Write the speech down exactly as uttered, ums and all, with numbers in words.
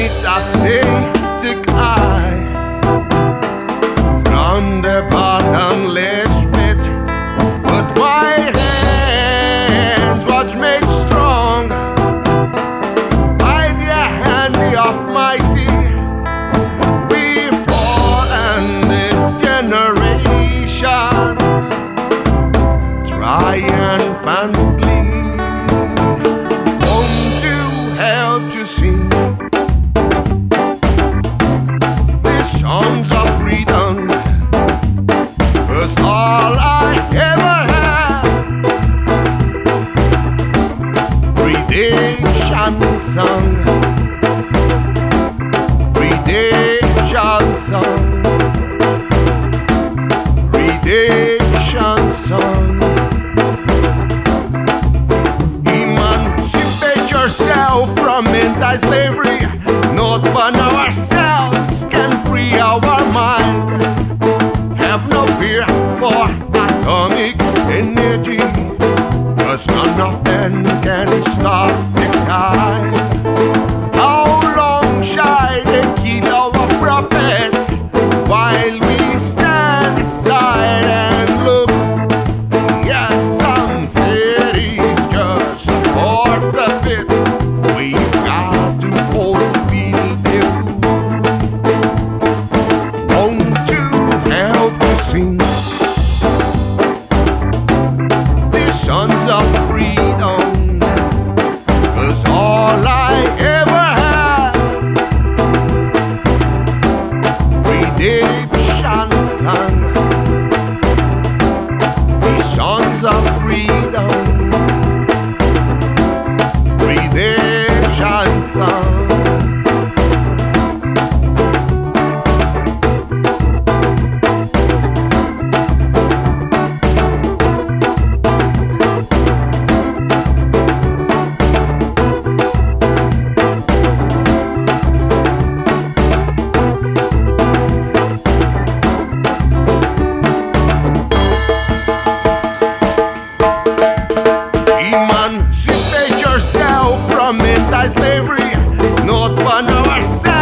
It's a fate climb from the bottomless pit, but my hands was made strong by the hand of mighty. We fallen this generation, triumphantly home to help to sing the songs of freedom. Was all I ever had. Redemption song, redemption song, redemption song. Emancipate yourself from anti-slavery. Not one of ourselves can free our mind. Have no fear for atomic energy, 'cause none of them can stop the time. How long shall they kill our prophets while we stand aside and look? Yes, some cities just part of it. We've got to fulfill the rule. Want to help to sing the sons of freedom, 'cause all I ever had. Redemption song, the sons of freedom, redemption song. Emancipate yourself from anti-slavery. Not one of ourselves